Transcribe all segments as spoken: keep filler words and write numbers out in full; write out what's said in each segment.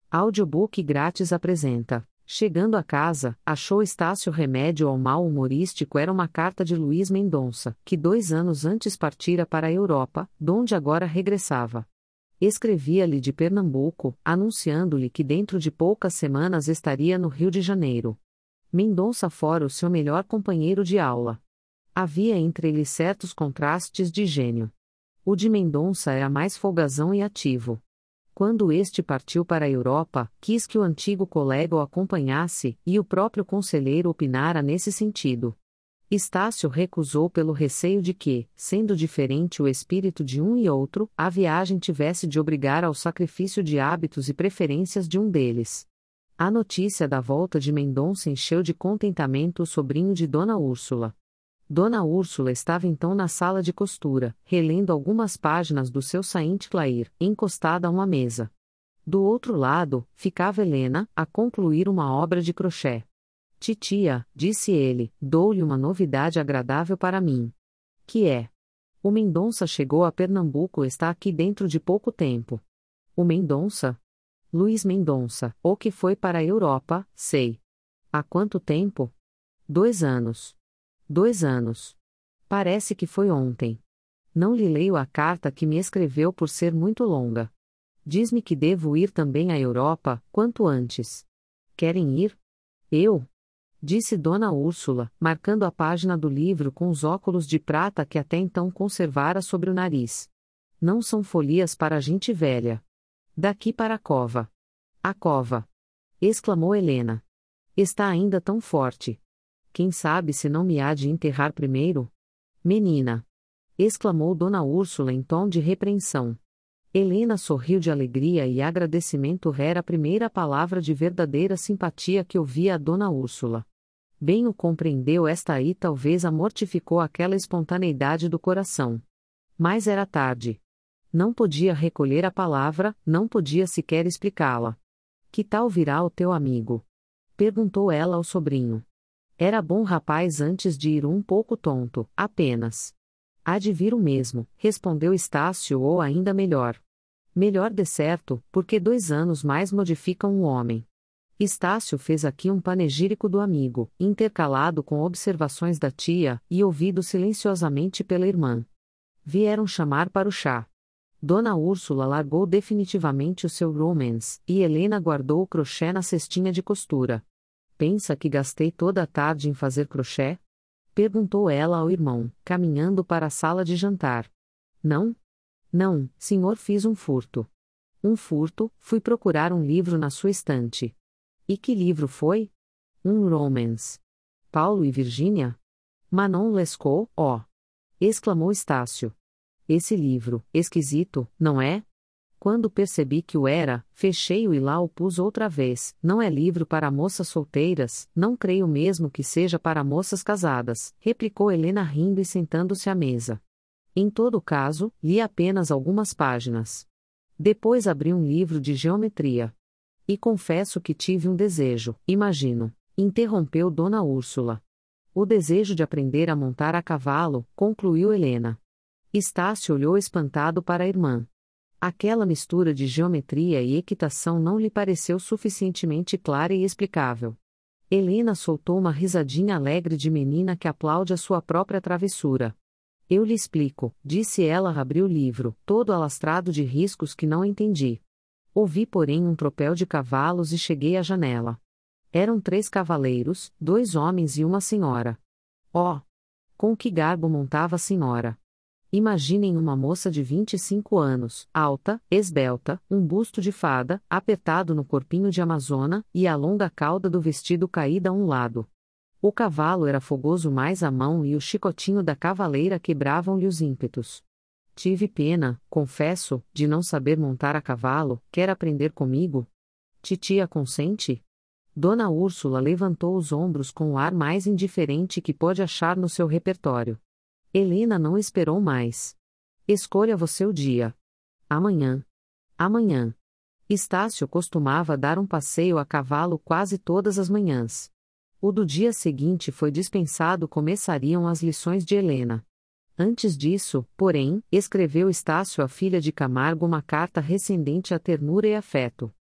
Audiobook grátis apresenta. Chegando a casa, achou Estácio remédio ao mal humorístico. Era uma carta de Luís Mendonça, que dois anos antes partira para a Europa, donde agora regressava. Escrevia-lhe de Pernambuco, anunciando-lhe que dentro de poucas semanas estaria no Rio de Janeiro. Mendonça fora o seu melhor companheiro de aula. Havia entre eles certos contrastes de gênio. O de Mendonça era mais folgazão e ativo. Quando este partiu para a Europa, quis que o antigo colega o acompanhasse, e o próprio conselheiro opinara nesse sentido. Estácio recusou pelo receio de que, sendo diferente o espírito de um e outro, a viagem tivesse de obrigar ao sacrifício de hábitos e preferências de um deles. A notícia da volta de Mendonça encheu de contentamento o sobrinho de Dona Úrsula. Dona Úrsula estava então na sala de costura, relendo algumas páginas do seu Saint-Clair, encostada a uma mesa. Do outro lado, ficava Helena, a concluir uma obra de crochê. Titia, disse ele, dou-lhe uma novidade agradável para mim. Que é? O Mendonça chegou a Pernambuco e está aqui dentro de pouco tempo. O Mendonça? Luís Mendonça, o que foi para a Europa, sei. Há quanto tempo? Dois anos. Dois anos. Parece que foi ontem. Não lhe leio a carta que me escreveu por ser muito longa. Diz-me que devo ir também à Europa, quanto antes. Querem ir? Eu? Disse Dona Úrsula, marcando a página do livro com os óculos de prata que até então conservara sobre o nariz. Não são folias para gente velha. Daqui para a cova. A cova! Exclamou Helena. Está ainda tão forte. Quem sabe se não me há de enterrar primeiro? Menina! Exclamou Dona Úrsula em tom de repreensão. Helena sorriu de alegria e agradecimento. Era a primeira palavra de verdadeira simpatia que ouvia a Dona Úrsula. Bem o compreendeu esta aí, talvez a mortificou aquela espontaneidade do coração. Mas era tarde. Não podia recolher a palavra, não podia sequer explicá-la. Que tal virá o teu amigo? Perguntou ela ao sobrinho. Era bom rapaz antes de ir um pouco tonto, apenas. Há de vir o mesmo, respondeu Estácio, ou ainda melhor. Melhor de certo, porque dois anos mais modificam o homem. Estácio fez aqui um panegírico do amigo, intercalado com observações da tia, e ouvido silenciosamente pela irmã. Vieram chamar para o chá. Dona Úrsula largou definitivamente o seu romance, e Helena guardou o crochê na cestinha de costura. Pensa que gastei toda a tarde em fazer crochê? Perguntou ela ao irmão, caminhando para a sala de jantar. Não? Não, senhor, fiz um furto. Um furto, fui procurar um livro na sua estante. E que livro foi? Um romance. Paulo e Virgínia? Manon Lescaut, ó! Oh! Exclamou Estácio. Esse livro, esquisito, não é? Quando percebi que o era, fechei-o e lá o pus outra vez. Não é livro para moças solteiras, não creio mesmo que seja para moças casadas, replicou Helena rindo e sentando-se à mesa. Em todo caso, li apenas algumas páginas. Depois abri um livro de geometria. E confesso que tive um desejo, imagino, interrompeu Dona Úrsula. O desejo de aprender a montar a cavalo, concluiu Helena. Estácio olhou espantado para a irmã. Aquela mistura de geometria e equitação não lhe pareceu suficientemente clara e explicável. Helena soltou uma risadinha alegre de menina que aplaude a sua própria travessura. Eu lhe explico, disse ela. Abri o livro, todo alastrado de riscos que não entendi. Ouvi, porém, um tropel de cavalos e cheguei à janela. Eram três cavaleiros, dois homens e uma senhora. Oh! Com que garbo montava a senhora! Imaginem uma moça de vinte e cinco anos, alta, esbelta, um busto de fada, apertado no corpinho de amazona, e a longa cauda do vestido caída a um lado. O cavalo era fogoso mais à mão e o chicotinho da cavaleira quebravam-lhe os ímpetos. Tive pena, confesso, de não saber montar a cavalo. Quer aprender comigo? Titia consente? Dona Úrsula levantou os ombros com o ar mais indiferente que pôde achar no seu repertório. Helena não esperou mais. Escolha você o dia. Amanhã. Amanhã. Estácio costumava dar um passeio a cavalo quase todas as manhãs. O do dia seguinte foi dispensado. Começariam as lições de Helena. Antes disso, porém, escreveu Estácio à filha de Camargo uma carta recendente a ternura e afeto.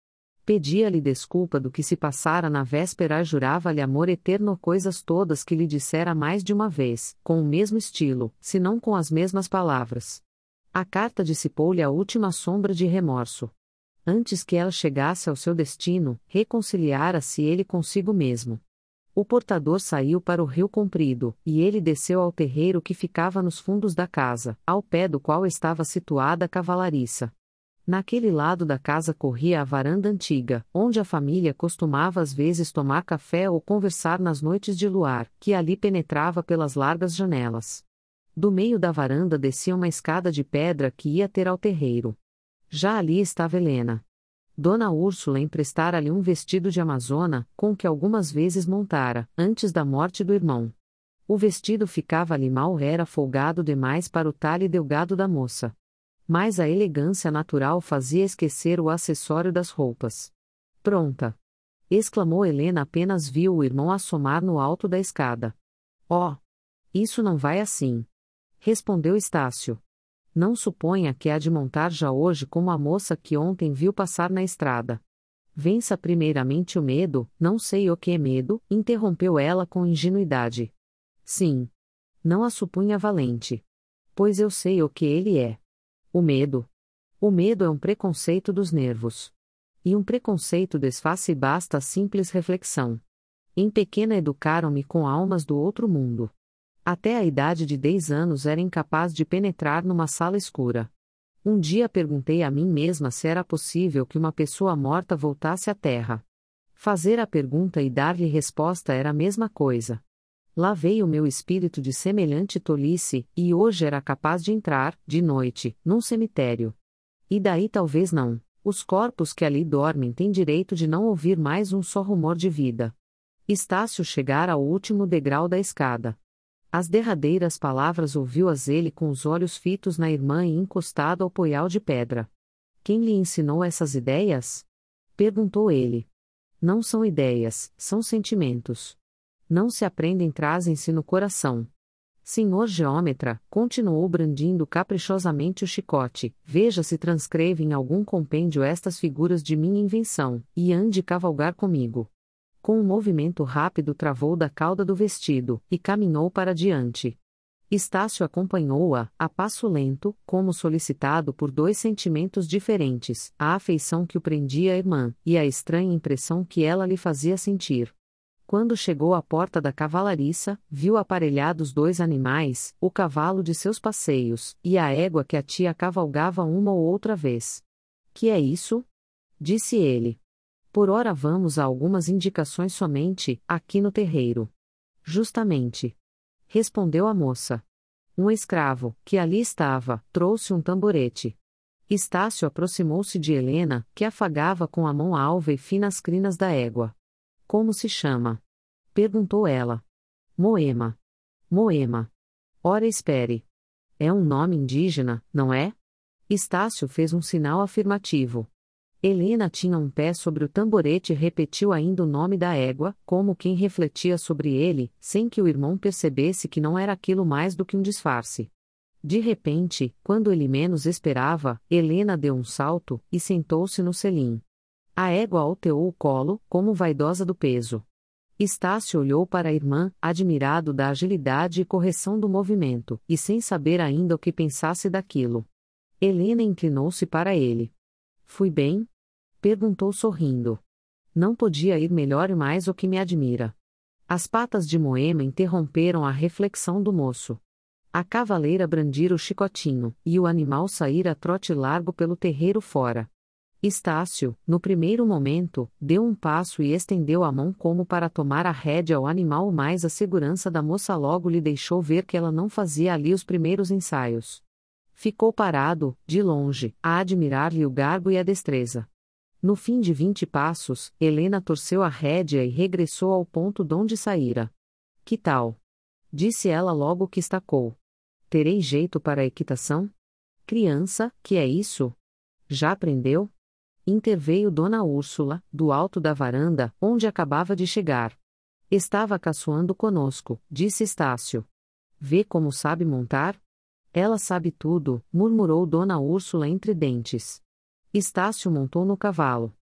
Pedia-lhe desculpa do que se passara na véspera, jurava-lhe amor eterno, coisas todas que lhe dissera mais de uma vez, com o mesmo estilo, se não com as mesmas palavras. A carta dissipou-lhe a última sombra de remorso. Antes que ela chegasse ao seu destino, reconciliara-se ele consigo mesmo. O portador saiu para o Rio Comprido, e ele desceu ao terreiro que ficava nos fundos da casa, ao pé do qual estava situada a cavalariça. Naquele lado da casa corria a varanda antiga, onde a família costumava às vezes tomar café ou conversar nas noites de luar, que ali penetrava pelas largas janelas. Do meio da varanda descia uma escada de pedra que ia ter ao terreiro. Já ali estava Helena. Dona Úrsula emprestara-lhe um vestido de amazona, com que algumas vezes montara, antes da morte do irmão. O vestido ficava-lhe mal, era folgado demais para o talhe delgado da moça. Mas a elegância natural fazia esquecer o acessório das roupas. Pronta! Exclamou Helena apenas viu o irmão assomar no alto da escada. Oh! Isso não vai assim! Respondeu Estácio. Não suponha que há de montar já hoje como a moça que ontem viu passar na estrada. Vença primeiramente o medo, não sei o que é medo, interrompeu ela com ingenuidade. Sim. Não a supunha valente. Pois eu sei o que ele é. O medo. O medo é um preconceito dos nervos. E um preconceito desfaz-se basta a simples reflexão. Em pequena educaram-me com almas do outro mundo. Até a idade de dez anos era incapaz de penetrar numa sala escura. Um dia perguntei a mim mesma se era possível que uma pessoa morta voltasse à terra. Fazer a pergunta e dar-lhe resposta era a mesma coisa. Lavei o meu espírito de semelhante tolice, e hoje era capaz de entrar, de noite, num cemitério. E daí talvez não. Os corpos que ali dormem têm direito de não ouvir mais um só rumor de vida. Estácio chegara ao último degrau da escada. As derradeiras palavras ouviu-as ele com os olhos fitos na irmã e encostado ao poial de pedra. Quem lhe ensinou essas ideias? Perguntou ele. Não são ideias, são sentimentos. Não se aprendem, trazem-se no coração. Senhor geômetra, continuou brandindo caprichosamente o chicote, veja se transcreve em algum compêndio estas figuras de minha invenção, e ande cavalgar comigo. Com um movimento rápido travou da cauda do vestido, e caminhou para diante. Estácio acompanhou-a, a passo lento, como solicitado por dois sentimentos diferentes, a afeição que o prendia à irmã, e a estranha impressão que ela lhe fazia sentir. Quando chegou à porta da cavalariça, viu aparelhados dois animais, o cavalo de seus passeios, e a égua que a tia cavalgava uma ou outra vez. Que é isso? Disse ele. Por ora vamos a algumas indicações somente, aqui no terreiro. Justamente. Respondeu a moça. Um escravo, que ali estava, trouxe um tamborete. Estácio aproximou-se de Helena, que afagava com a mão alva e fina as crinas da égua. Como se chama? Perguntou ela. Moema. Moema. Ora espere. É um nome indígena, não é? Estácio fez um sinal afirmativo. Helena tinha um pé sobre o tamborete e repetiu ainda o nome da égua, como quem refletia sobre ele, sem que o irmão percebesse que não era aquilo mais do que um disfarce. De repente, quando ele menos esperava, Helena deu um salto, e sentou-se no selim. A égua alteou o colo, como vaidosa do peso. Estácio olhou para a irmã, admirado da agilidade e correção do movimento, e sem saber ainda o que pensasse daquilo. Helena inclinou-se para ele. Fui bem? Perguntou sorrindo. Não podia ir melhor e mais o que me admira. As patas de Moema interromperam a reflexão do moço. A cavaleira brandira o chicotinho, e o animal saíra a trote largo pelo terreiro fora. Estácio, no primeiro momento, deu um passo e estendeu a mão como para tomar a rédea ao animal, mas a segurança da moça logo lhe deixou ver que ela não fazia ali os primeiros ensaios. Ficou parado, de longe, a admirar-lhe o garbo e a destreza. No fim de vinte passos, Helena torceu a rédea e regressou ao ponto donde saíra. Que tal? Disse ela logo que estacou. Terei jeito para a equitação? Criança, que é isso? Já aprendeu? Interveio Dona Úrsula, do alto da varanda, onde acabava de chegar. Estava caçoando conosco, disse Estácio. Vê como sabe montar? Ela sabe tudo, murmurou Dona Úrsula entre dentes. Estácio montou no cavalo.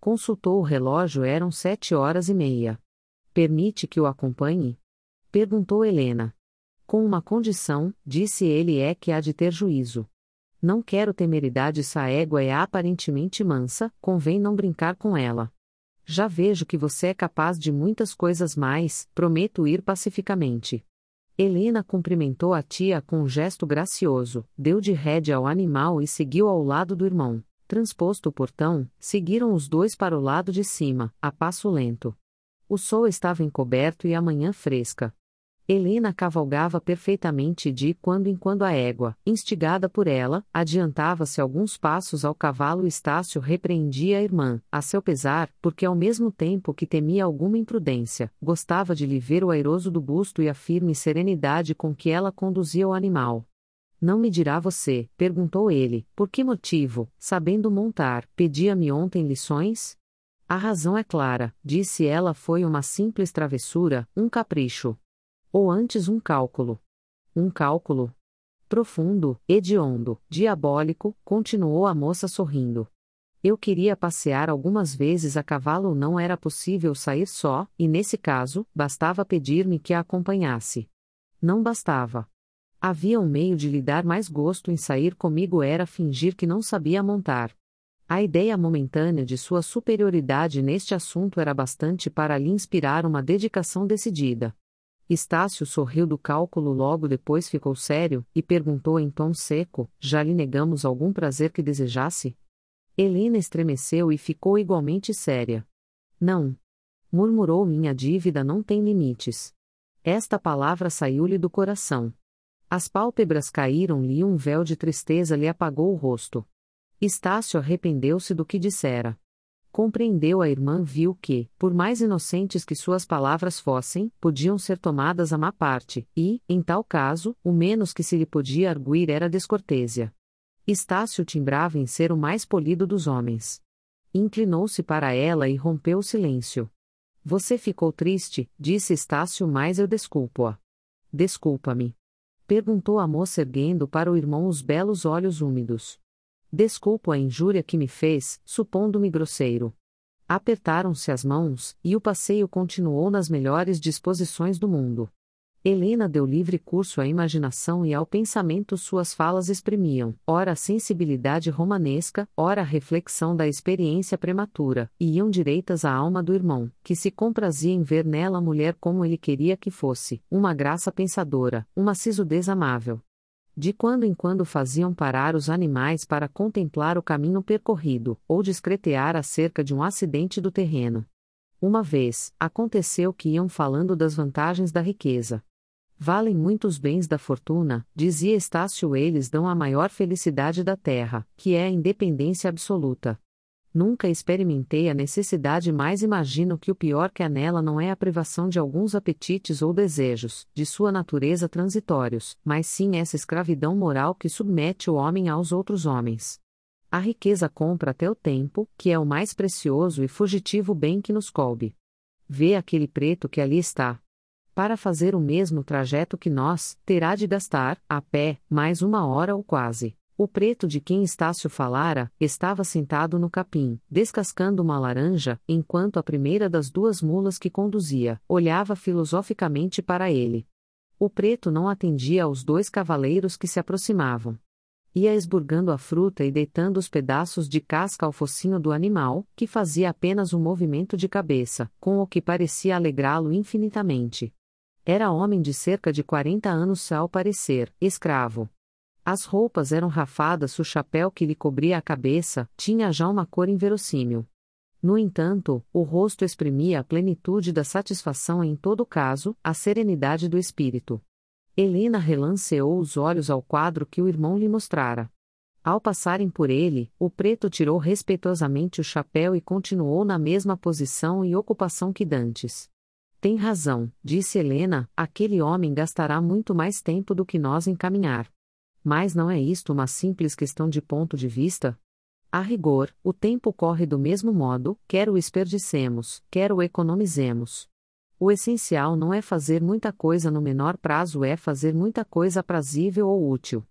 Consultou o relógio, eram sete horas e meia. Permite que o acompanhe? Perguntou Helena. Com uma condição, disse ele, é que há de ter juízo. Não quero temeridade, essa égua é aparentemente mansa, convém não brincar com ela. Já vejo que você é capaz de muitas coisas mais, prometo ir pacificamente. Helena cumprimentou a tia com um gesto gracioso, deu de rédea ao animal e seguiu ao lado do irmão. Transposto o portão, seguiram os dois para o lado de cima, a passo lento. O sol estava encoberto e a manhã fresca. Helena cavalgava perfeitamente de quando em quando a égua, instigada por ela, adiantava-se alguns passos ao cavalo. Estácio repreendia a irmã, a seu pesar, porque ao mesmo tempo que temia alguma imprudência, gostava de lhe ver o airoso do busto e a firme serenidade com que ela conduzia o animal. Não me dirá você, perguntou ele, por que motivo, sabendo montar, pedia-me ontem lições? A razão é clara, disse ela, foi uma simples travessura, um capricho. Ou antes um cálculo. Um cálculo? Profundo, hediondo, diabólico, continuou a moça sorrindo. Eu queria passear algumas vezes a cavalo, não era possível sair só, e nesse caso, bastava pedir-me que a acompanhasse. Não bastava. Havia um meio de lhe dar mais gosto em sair comigo, era fingir que não sabia montar. A ideia momentânea de sua superioridade neste assunto era bastante para lhe inspirar uma dedicação decidida. Estácio sorriu do cálculo, logo depois ficou sério, e perguntou em tom seco, já lhe negamos algum prazer que desejasse? Helena estremeceu e ficou igualmente séria. Não. Murmurou, minha dívida não tem limites. Esta palavra saiu-lhe do coração. As pálpebras caíram-lhe e um véu de tristeza lhe apagou o rosto. Estácio arrependeu-se do que dissera. Compreendeu a irmã, viu que, por mais inocentes que suas palavras fossem, podiam ser tomadas a má parte, e, em tal caso, o menos que se lhe podia arguir era descortêsia. Estácio timbrava em ser o mais polido dos homens. Inclinou-se para ela e rompeu o silêncio. Você ficou triste, disse Estácio, mas eu desculpo-a. Desculpa-me. Perguntou a moça, erguendo para o irmão os belos olhos úmidos. Desculpo a injúria que me fez, supondo-me grosseiro. Apertaram-se as mãos, e o passeio continuou nas melhores disposições do mundo. Helena deu livre curso à imaginação e ao pensamento, suas falas exprimiam, ora a sensibilidade romanesca, ora a reflexão da experiência prematura, e iam direitas à alma do irmão, que se comprazia em ver nela a mulher como ele queria que fosse, uma graça pensadora, uma sisudez amável. De quando em quando faziam parar os animais para contemplar o caminho percorrido, ou discretear acerca de um acidente do terreno. Uma vez, aconteceu que iam falando das vantagens da riqueza. Valem muitos bens da fortuna, dizia Estácio, eles dão a maior felicidade da terra, que é a independência absoluta. Nunca experimentei a necessidade, mas imagino que o pior que há nela não é a privação de alguns apetites ou desejos, de sua natureza transitórios, mas sim essa escravidão moral que submete o homem aos outros homens. A riqueza compra até o tempo, que é o mais precioso e fugitivo bem que nos coube. Vê aquele preto que ali está. Para fazer o mesmo trajeto que nós, terá de gastar, a pé, mais uma hora ou quase. O preto de quem Estácio falara, estava sentado no capim, descascando uma laranja, enquanto a primeira das duas mulas que conduzia, olhava filosoficamente para ele. O preto não atendia aos dois cavaleiros que se aproximavam. Ia esburgando a fruta e deitando os pedaços de casca ao focinho do animal, que fazia apenas um movimento de cabeça, com o que parecia alegrá-lo infinitamente. Era homem de cerca de quarenta anos, ao parecer, escravo. As roupas eram rafadas, o chapéu que lhe cobria a cabeça tinha já uma cor inverossímil. No entanto, o rosto exprimia a plenitude da satisfação, em todo caso, a serenidade do espírito. Helena relanceou os olhos ao quadro que o irmão lhe mostrara. Ao passarem por ele, o preto tirou respeitosamente o chapéu e continuou na mesma posição e ocupação que dantes. Tem razão, disse Helena, aquele homem gastará muito mais tempo do que nós em caminhar. Mas não é isto uma simples questão de ponto de vista? A rigor, o tempo corre do mesmo modo, quer o desperdicemos, quer o economizemos. O essencial não é fazer muita coisa no menor prazo, é fazer muita coisa aprazível ou útil.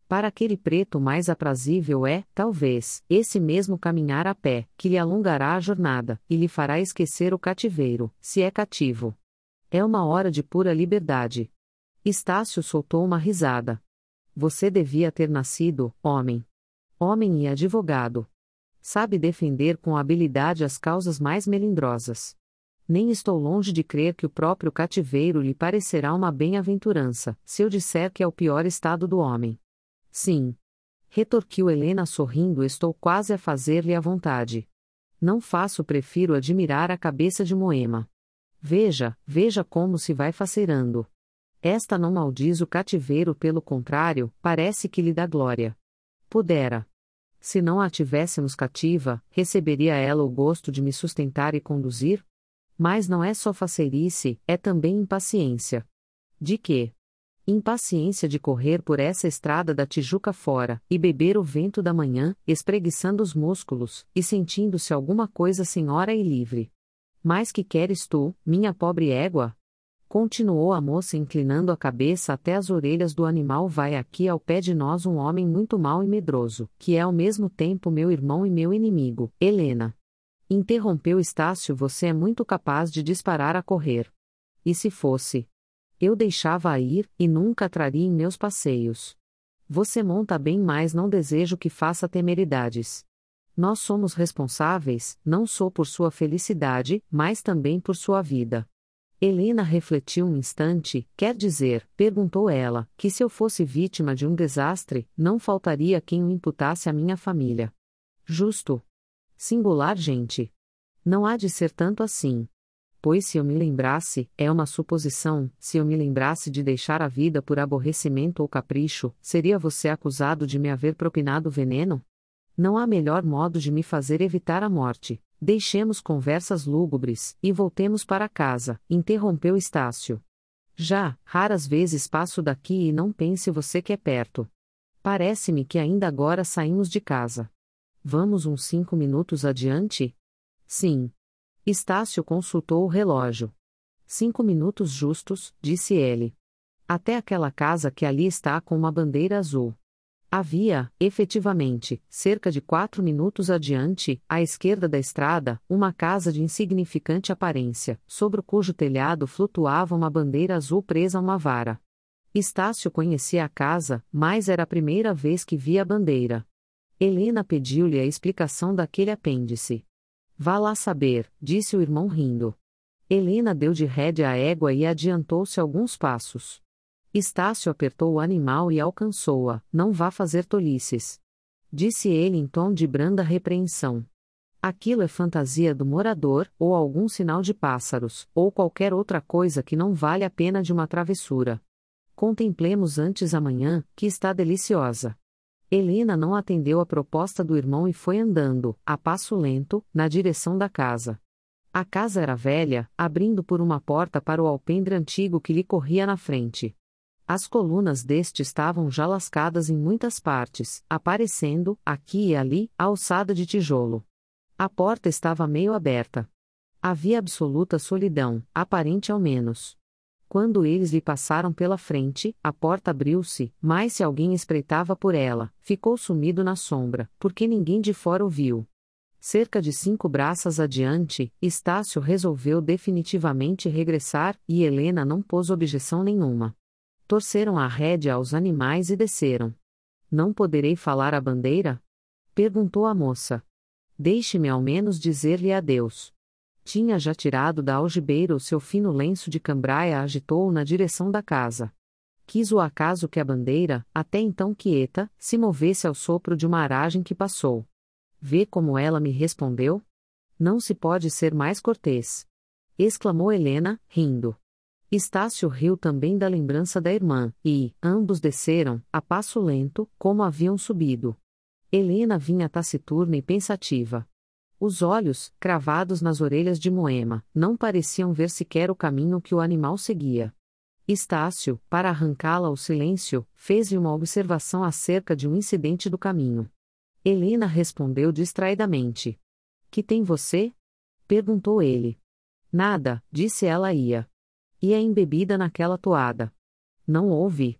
Para aquele preto mais aprazível é, talvez, esse mesmo caminhar a pé, que lhe alongará a jornada, e lhe fará esquecer o cativeiro, se é cativo. É uma hora de pura liberdade. Estácio soltou uma risada. Você devia ter nascido, homem. Homem e advogado. Sabe defender com habilidade as causas mais melindrosas. Nem estou longe de crer que o próprio cativeiro lhe parecerá uma bem-aventurança, se eu disser que é o pior estado do homem. Sim. Retorquiu Helena sorrindo, estou quase a fazer-lhe a vontade. Não faço, prefiro admirar a cabeça de Moema. Veja, veja como se vai faceirando. Esta não maldiz o cativeiro, pelo contrário, parece que lhe dá glória. Pudera. Se não a tivéssemos cativa, receberia ela o gosto de me sustentar e conduzir? Mas não é só faceirice, é também impaciência. De quê? Impaciência de correr por essa estrada da Tijuca fora, e beber o vento da manhã, espreguiçando os músculos, e sentindo-se alguma coisa senhora e livre. Mas que queres tu, minha pobre égua? Continuou a moça inclinando a cabeça até as orelhas do animal. Vai aqui ao pé de nós um homem muito mau e medroso, que é ao mesmo tempo meu irmão e meu inimigo, Helena. Interrompeu Estácio, você é muito capaz de disparar a correr. E se fosse? Eu deixava-a ir, e nunca a traria em meus passeios. Você monta bem, mas não desejo que faça temeridades. Nós somos responsáveis, não só por sua felicidade, mas também por sua vida. Helena refletiu um instante. Quer dizer, perguntou ela, que se eu fosse vítima de um desastre, não faltaria quem o imputasse à minha família. Justo. Singular gente. Não há de ser tanto assim. Pois se eu me lembrasse, é uma suposição, se eu me lembrasse de deixar a vida por aborrecimento ou capricho, seria você acusado de me haver propinado veneno? Não há melhor modo de me fazer evitar a morte. Deixemos conversas lúgubres, e voltemos para casa, interrompeu Estácio. Já, raras vezes passo daqui e não pense você que é perto. Parece-me que ainda agora saímos de casa. Vamos uns cinco minutos adiante? Sim. Estácio consultou o relógio. Cinco minutos justos, disse ele. Até aquela casa que ali está com uma bandeira azul. Havia, efetivamente, cerca de quatro minutos adiante, à esquerda da estrada, uma casa de insignificante aparência, sobre cujo telhado flutuava uma bandeira azul presa a uma vara. Estácio conhecia a casa, mas era a primeira vez que via a bandeira. Helena pediu-lhe a explicação daquele apêndice. Vá lá saber, disse o irmão rindo. Helena deu de rédea à égua e adiantou-se alguns passos. Estácio apertou o animal e alcançou-a. Não vá fazer tolices. Disse ele em tom de branda repreensão. Aquilo é fantasia do morador, ou algum sinal de pássaros, ou qualquer outra coisa que não vale a pena de uma travessura. Contemplemos antes a manhã, que está deliciosa. Helena não atendeu à proposta do irmão e foi andando, a passo lento, na direção da casa. A casa era velha, abrindo por uma porta para o alpendre antigo que lhe corria na frente. As colunas deste estavam já lascadas em muitas partes, aparecendo, aqui e ali, a alçada de tijolo. A porta estava meio aberta. Havia absoluta solidão, aparente ao menos. Quando eles lhe passaram pela frente, a porta abriu-se, mas se alguém espreitava por ela, ficou sumido na sombra, porque ninguém de fora o viu. Cerca de cinco braças adiante, Estácio resolveu definitivamente regressar, e Helena não pôs objeção nenhuma. Torceram a rédea aos animais e desceram. Não poderei falar à bandeira? Perguntou a moça. Deixe-me ao menos dizer-lhe adeus. Tinha já tirado da algibeira o seu fino lenço de cambraia, agitou-o na direção da casa. Quis o acaso que a bandeira, até então quieta, se movesse ao sopro de uma aragem que passou. Vê como ela me respondeu? Não se pode ser mais cortês. Exclamou Helena, rindo. Estácio riu também da lembrança da irmã, e, ambos desceram, a passo lento, como haviam subido. Helena vinha taciturna e pensativa. Os olhos, cravados nas orelhas de Moema, não pareciam ver sequer o caminho que o animal seguia. Estácio, para arrancá-la ao silêncio, fez-lhe uma observação acerca de um incidente do caminho. Helena respondeu distraidamente. Que tem você? Perguntou ele. Nada, disse ela ia. Ia embebida naquela toada. Não ouve.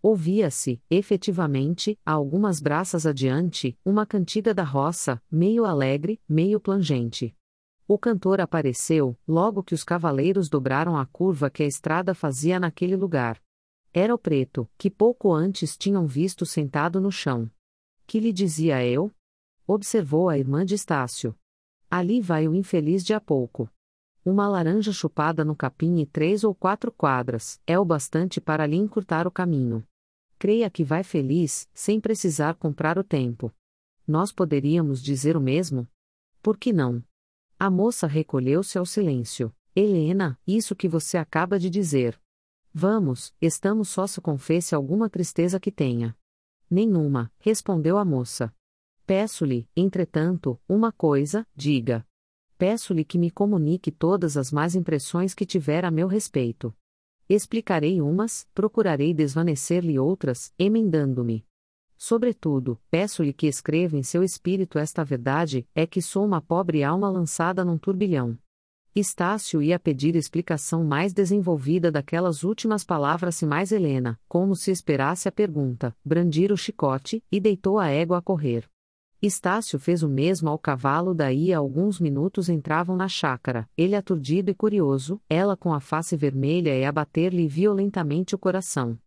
Ouvia-se, efetivamente, a algumas braças adiante, uma cantiga da roça, meio alegre, meio plangente. O cantor apareceu, logo que os cavaleiros dobraram a curva que a estrada fazia naquele lugar. Era o preto, que pouco antes tinham visto sentado no chão. Que lhe dizia eu? Observou a irmã de Estácio. Ali vai o infeliz de há pouco. Uma laranja chupada no capim e três ou quatro quadras, é o bastante para lhe encurtar o caminho. Creia que vai feliz, sem precisar comprar o tempo. Nós poderíamos dizer o mesmo? Por que não? A moça recolheu-se ao silêncio. Helena, isso que você acaba de dizer. Vamos, estamos só, se confesse alguma tristeza que tenha. Nenhuma, respondeu a moça. Peço-lhe, entretanto, uma coisa, diga. Peço-lhe que me comunique todas as más impressões que tiver a meu respeito. Explicarei umas, procurarei desvanecer-lhe outras, emendando-me. Sobretudo, peço-lhe que escreva em seu espírito esta verdade, é que sou uma pobre alma lançada num turbilhão. Estácio ia pedir explicação mais desenvolvida daquelas últimas palavras, e mais Helena, como se esperasse a pergunta, brandir o chicote, e deitou a égua a correr. Estácio fez o mesmo ao cavalo. Daí a alguns minutos entravam na chácara, ele aturdido e curioso, ela com a face vermelha e a bater-lhe violentamente o coração.